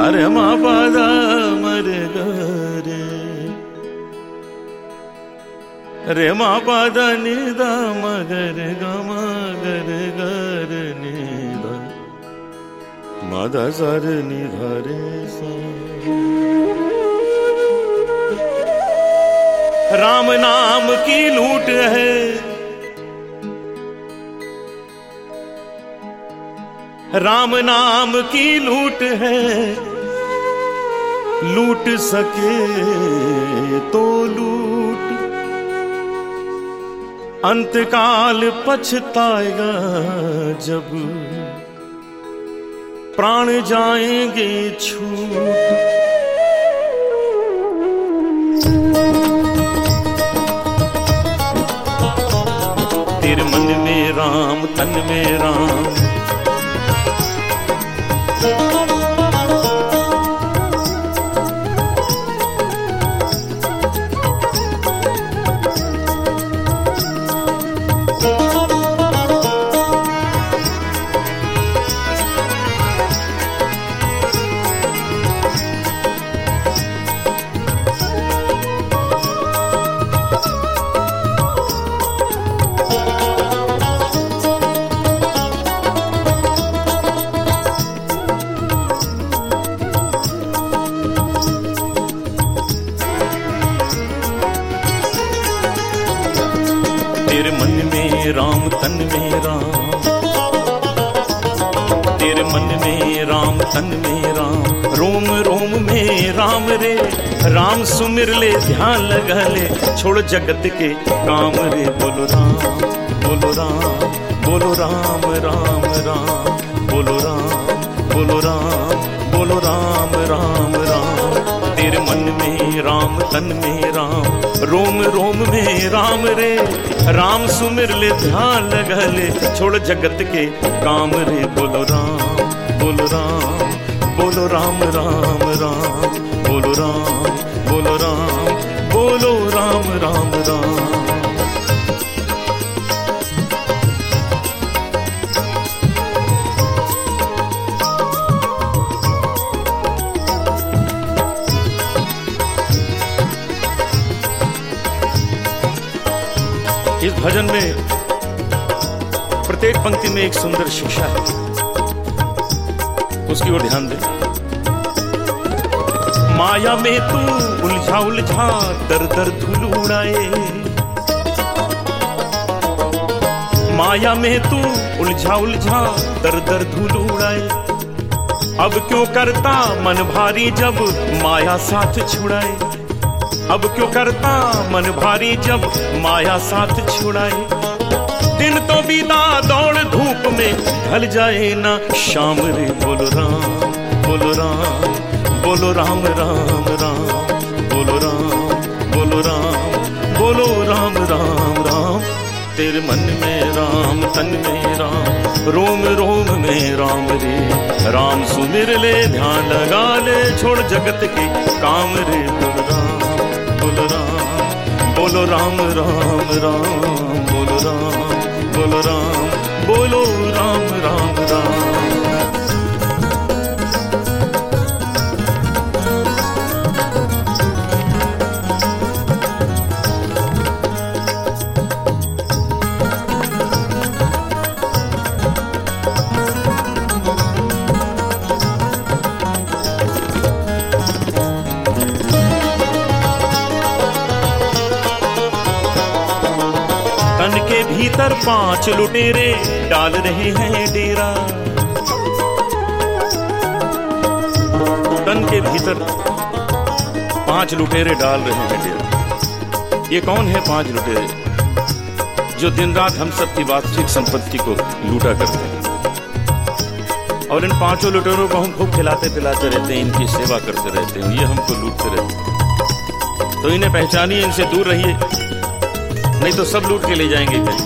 अरे मा पादा मरे गरे रे मा पादा निदा मगर गम गर गर निदा मादा सर निधारे सा। राम नाम की लूट है, राम नाम की लूट है, लूट सके तो लूट, अंतकाल पछताएगा जब प्राण जाएंगे छूट। तेरे मन में राम तन में राम, तेरे मन में राम तन में राम, तेरे मन में राम तन में राम, रोम रोम में राम रे, राम सुमिर ले ध्यान लगा ले, छोड़ जगत के काम रे। बोलो राम बोलो राम बोलो राम राम राम, बोलो राम बोलो राम बोलो राम राम राम। तेरे मन में राम तन में राम, रोम रोम में राम रे, राम सुमिर ले ध्यान लगा ले, छोड़ जगत के काम रे। बोलो राम बोलो राम बोलो राम राम राम, बोलो राम बोलो राम बोलो राम राम राम। इस भजन में प्रत्येक पंक्ति में एक सुंदर शिक्षा है, उसकी ओर ध्यान दें। माया में तू उलझा उलझा दर दर धूल उड़ाए, माया में तू उलझा उलझा दर दर धूल उड़ाए, अब क्यों करता मन भारी जब माया साथ छुड़ाए, अब क्यों करता मन भारी जब माया साथ छुड़ाए। दिन तो बीता दौड़ धूप में, ढल जाए ना शाम रे। बोलो राम बोलो राम बोलो राम राम राम, बोलो राम बोलो राम बोलो राम राम राम। तेरे मन में राम तन में राम, रोम रोम में राम रे, राम सुमिर ले ध्यान लगा ले, छोड़ जगत के काम रे। बोलो राम बोलो राम बोलो राम राम राम, बोलो राम बोलो राम बोलो राम राम राम। तन के भीतर 5 लुटेरे डाल रहे हैं डेरा, तन के भीतर 5 लुटेरे डाल रहे हैं डेरा। ये कौन है 5 लुटेरे जो दिन रात हम सब की वास्तविक संपत्ति को लूटा करते हैं, और इन 5 लुटेरों को हम खूब खिलाते पिलाते रहते हैं, इनकी सेवा करते रहते हैं, ये हमको लूटते रहते हैं। तो इन्हें पहचानिए, इनसे दूर रहिए, नहीं तो सब लूट के ले जाएंगे कहीं।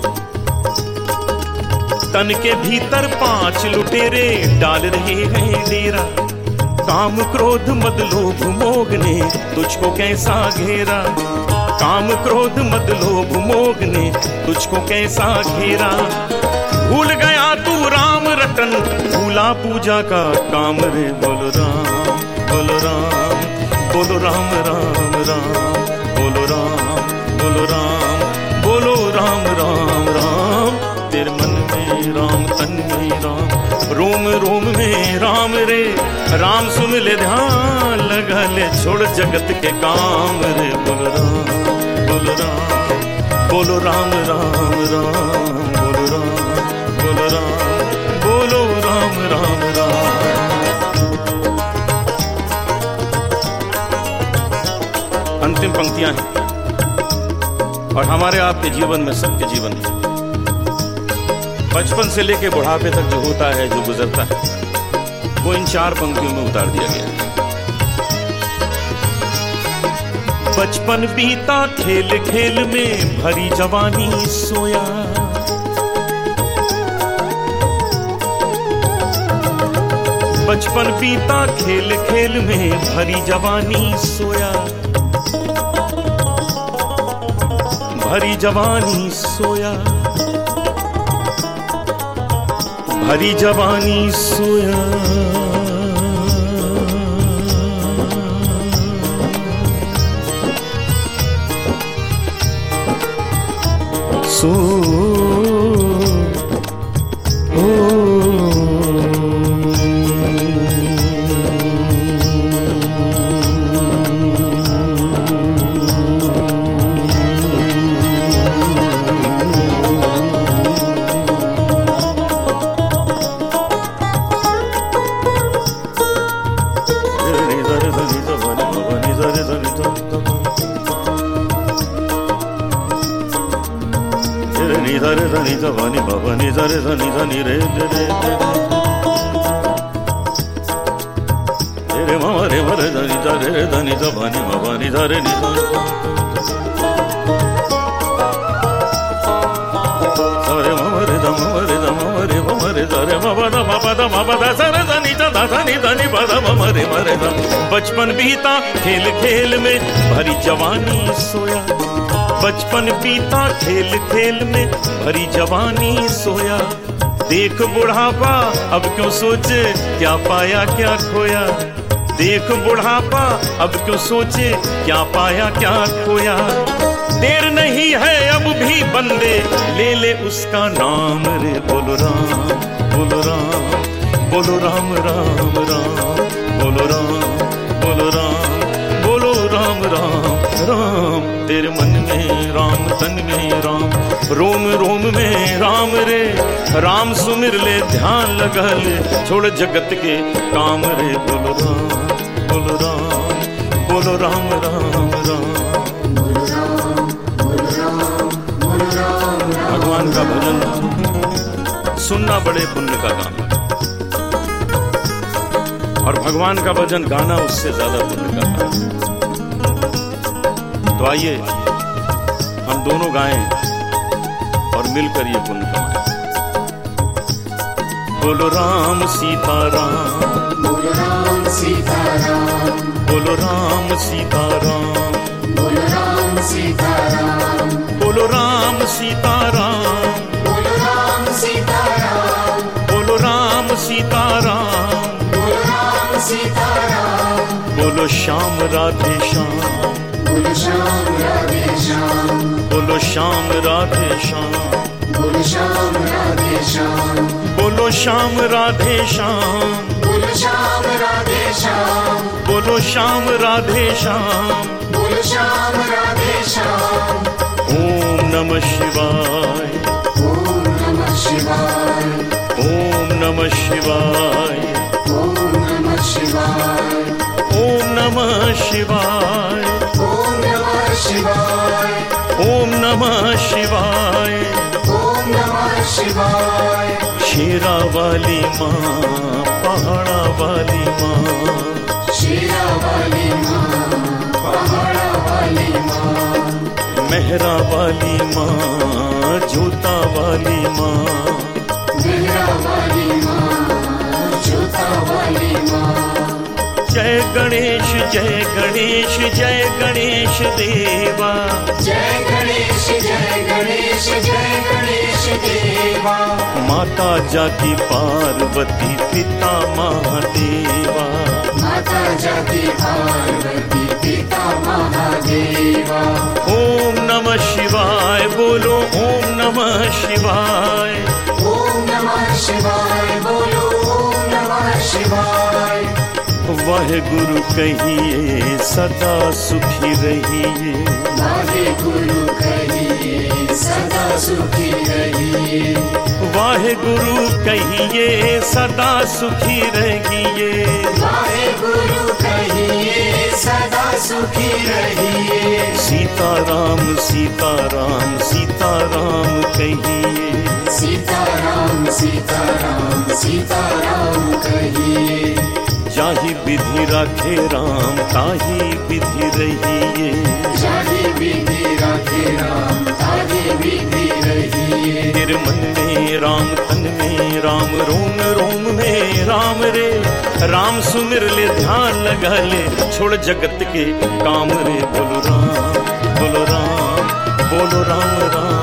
तन के भीतर 5 लुटेरे डाल रहे हैं डेरा, काम क्रोध मद लोभ मोह ने तुझको कैसा घेरा। काम क्रोध मद लोभ मोह ने तुझको कैसा घेरा। भूल गया तू राम रटन, भूला पूजा का काम रे। बोलो राम बोलो राम बोलो राम राम राम, बोलो राम बोलो राम बोलो राम राम राम। तेरे मन में राम तन में राम, रोम रोम में राम रे। राम सुन ले ध्यान लगा ले, छोड़ जगत के काम रे। बोलो राम बोलो राम बोलो राम राम राम, बोलो राम बोलो राम बोलो राम राम राम। अंतिम पंक्तियां हैं और हमारे आपके जीवन में, सबके जीवन में, बचपन से लेके बुढ़ापे तक जो होता है, जो गुजरता है, वो इन 4 पंक्तियों में उतार दिया गया है। बचपन बीता खेल खेल में, भरी जवानी सोया। बचपन बीता खेल खेल में, भरी जवानी सोया। भरी जवानी सोया, भरी जवानी सोया। सो धनी धनी भवनी धरे धनी धनी रे रे रे रे मम रे मरे धनी धरे धनी धनी भवनी धरे नि धरे मम रे धम रे धम रे मम रे धरे मम द मम द मम द सरे धनी ध धनी धनी पद मम रे मरे ध। बचपन बीता खेल खेल में, भरी जवानी सोया। बचपन बीता खेल खेल में, भरी जवानी सोया। देख बुढ़ापा अब क्यों सोचे, क्या पाया क्या खोया। देख बुढ़ापा अब क्यों सोचे, क्या पाया क्या खोया। देर नहीं है अब भी बंदे, ले ले उसका नाम रे। बोलो राम बोलो राम बोलो राम राम राम, बोलो राम बोलो राम बोलो राम राम राम। तेरे मन में राम तन में राम, रोम रोम में राम रे। राम सुमिर ले ध्यान लगा ले, छोड़ जगत के काम रे। बोलो राम बोलो राम बोलो राम राम राम, बोलो राम बोलो राम बोलो राम। भगवान का भजन सुनना बड़े पुण्य का काम है, और भगवान का भजन गाना उससे ज्यादा पुण्य का काम है। तो आइए हम दोनों गाएं और मिलकर ये पुण्य कमाएं। बोलो राम सीता राम, बोलो राम सीता राम, बोलो राम सीता राम, बोलो राम सीता राम, बोलो राम सीता राम, बोलो राम सीता राम, बोलो राम सीता राम, बोलो राम सीता राम, बोलो श्याम राधे श्याम, बोलो श्याम राधे श्याम, बोलो श्याम राधे श्याम, बोलो श्याम राधे श्याम, बोलो श्याम राधे श्याम, बोलो श्याम राधे श्याम, बोलो श्याम राधे श्याम, बोलो श्याम राधे श्याम। ओम नमः शिवाय, ओम नमः शिवाय, ओम नमः शिवाय, ओम नमः शिवाय, ओम नमः शिवाय, ओम नमः शिवाय, ओम नमः शिवाय, ओम नमः शिवाय। शेरा वाली माँ, पहाड़ा वाली माँ, शेरा वाली माँ, पहाड़ा वाली माँ, मेहरा वाली माँ, जोता वाली माँ, मेहरा वाली माँ, जोता वाली माँ। जय गणेश जय गणेश देवा। जय गणेश जय गणेश देवा। माता जाकी पार्वती पिता महादेवा। माता जाकी पार्वती पिता महादेवा। ओम नमः शिवाय बोलो ओम नमः शिवाय। ओम नमः शिवाय बोलो ओम नमः शिवाय। वाहे गुरु कहिए सदा सुखी रहिए। वाहे गुरु कहिए सदा सुखी रहिए। वाहे गुरु कहिए सदा सुखी रहिए। वाहे गुरु कहिए सदा सुखी रहिए। सीताराम सीताराम सीताराम कहिए। सीताराम सीताराम सीताराम कहिए। जाहि विधि राखे राम ताहि विधि रहिए। जाहि विधि राखे राम ताहि विधि रहिए। तेरे मन में राम तन में राम रोम रोम में राम रे। राम सुमिर ले ध्यान लगा ले छोड़ जगत के काम रे। बोलो राम बोलो राम बोलो राम राम।